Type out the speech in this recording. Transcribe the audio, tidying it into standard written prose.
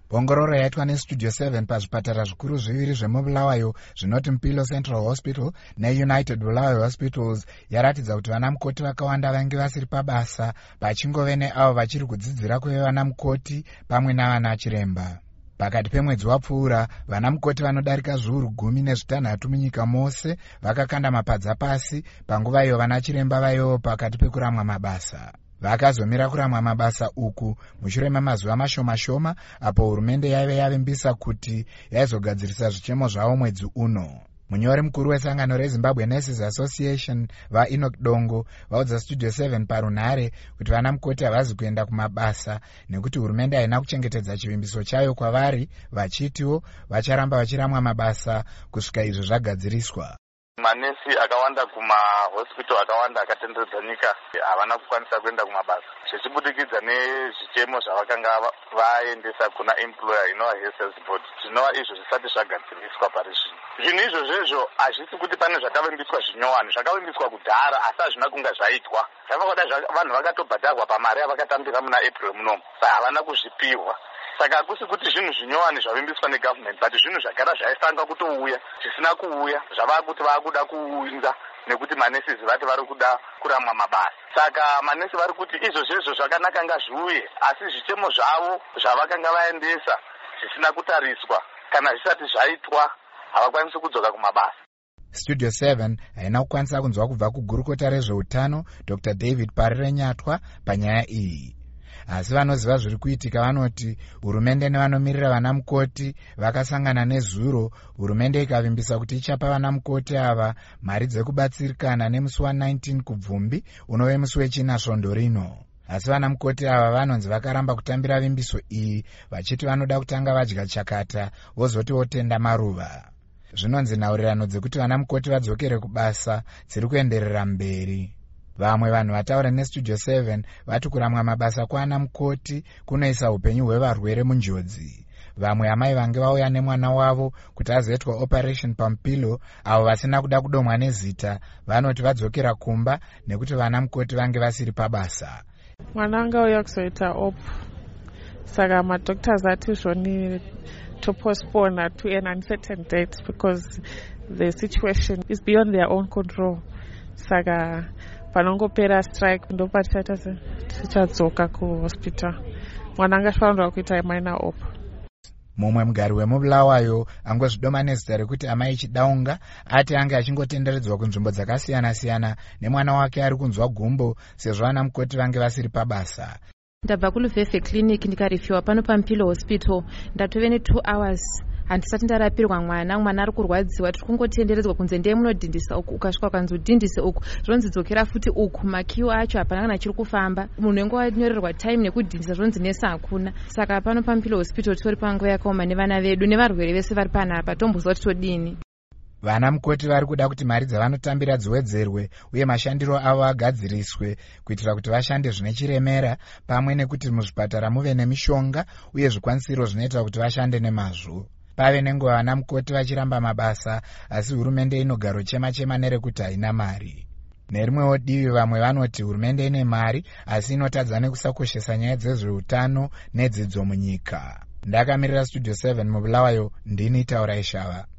Ongororo yaitwa neStudio 7 pazvipatara zvikuru zviviri zvemubulawayo zvinoti Mpilo Central Hospital neUnited Bulawayo Hospitals yaratidza kuti vanamukoti vakawanda vange vasiri pabasa pachingove neavo vachiri kudzidzira kuve vanamukoti pamwe navana chiremba. Pakati pemwedzi wapfuura, vanamukoti vanodarika zviuru 16 munyika mose vakakanda mapadza pasi panguva iyo vana chiremba vaivo pakati pekuramwa mabasa. Vakazomira kuramwa mabasa uku mushure memazuva mashoma apo hurumende yaive yavimbisa kuti yaizogadzirisa zvichemo zvavo mwedzi uno. Munyori mukuru wesangano reZimbabwe Nurses Association vaEnoch Dongo vaudza Studio 7 parunhare kuti vanamukoti havazi kuenda kumabasa nekuti hurumende haina kuchengetedza chivimbiso chayo kwavari, vachitiwo vacharamba vachiramwa mabasa kusvika izvi zvagadziriswa. Manesi akawanda kumahospital akawanda akatenderedza nyika havana kukwanisa kuenda kumabasa zvichibudikidza nezvichemo zvavakanga vaendesa kuna employer inova Health Board zvinova izvo zvisati zvagadziriswa pari zvino. Zvinhu izvozvo hazvisi kuti pane zvakavimbiswa zvinyowani, zvakavimbiswa kudhara asi hazvina kunga zvaitwa. Zvavakada vanhu vakatobhadharwa pamari yavakatambira muna April munomu havana kuzvipiwa. Saka hakusi kuti zvinhu zvinyowani zvavimbiswa negovernment, but zvinhu zvagara zvaisanga kutouya zvisina kuuya zvava kuti vakuda kuunza nekuti manesi vati vari kuda kuramwa mabasa. Saka manesi vari kuti izvozvo zvakanaka ngazviuye, asi zvichemo zvavo zvavakanga vaendesa zvisina kutariswa kana zvisati zvaitwa havakwanisi kudzoka kumabasa. Studio 7 haina kukwanisa kunzwa kubva kugurukota rezveutano Dr. David Parirenyatwa panyaya iyi. Asi vanoziva zviri kuitika vanoti hurumende nevanomirira vanamukoti vakasangana nezuro, hurumende ikavimbisa kuti ichapa vanamukoti ava mari dzekubatsirikana nemusi wa19 kubvumbi unove musi wechina svondo rino. Asi vanamukoti ava vanonzi vakaramba kutambira vimbiso iyi vachiti vanoda kutanga vadya chakata vozoti votenda maruva. Zvinonzi nhaurirano dzekuti vanamukoti vadzokere kubasa dziri kuenderera mberi. Vamwe vanhu vataura neStudio 7 vati kuramwa mabasa kwaana mukoti kunoisa upenyu hwevarwere munjodzi. Vamwe amai vange vauya nemwana wavo kuti azoitwa operation paMpilo, avo vasina kuda kudomwa nezita vanoti vadzokera kumba nekuti vana mukoti vange vasiri pabasa. Mwana anga uya kuzoita op, saka madoctors ati zvoni to postpone to an uncertain date because the situation is beyond their own control. Saka panongopera strike ndopatichaita tichadzoka kuhospital. Mwana angafanirwa kuita minor op. Mumwe mugari wemubulawayo angozvidoma nezita rekuti amai Chidaunga ati ange achingotenderedzwa kunzvimbo dzakasiyana-siyana nemwana wake ari kunzwa gumbo sezvo vanamukoti vange vasiri pabasa. Ndabva kuLuveve clinic ndikarifiwa pano paMpilo Hospital ndatove ne2 hours handisati ndarapirwa mwana ari kurwadziwa, tiri kungotenderedzwa kunze ndiye munodhindisa uku ukasvika ukanzodhindise uku zvonzi dzokera futi uku, makiwo acho hapana kana chiri kufamba, munhu enge wanyorerwa time nekudhindisa zvonzi nesa hakuna. Saka pano paMpilo Hospital tori panguva yakaoma nevana vedu nevarwere vese vari panapa, tombozwa kuti todini. Vana mukoti vari kuda kuti mari dzavanotambira dziwedzerwe uye mashandiro avo agadziriswe kuitira kuti vashande zvine chiremera pamwe nekuti muzvipatara muve nemishonga uye zvikwanisiro zvinoita kuti vashande nemazvo. Pave nenguva vana mukoti vachiramba mabasa asi hurumende inogaro chema nerekuti haina mari. Nerimwewo divi vamwe vanoti hurumende ine mari asi inotadza nekusakoshesa nyaya dzezveutano nedzidzo munyika. Ndakamirira Studio 7 mubulawayo, ndini Taura Ishava.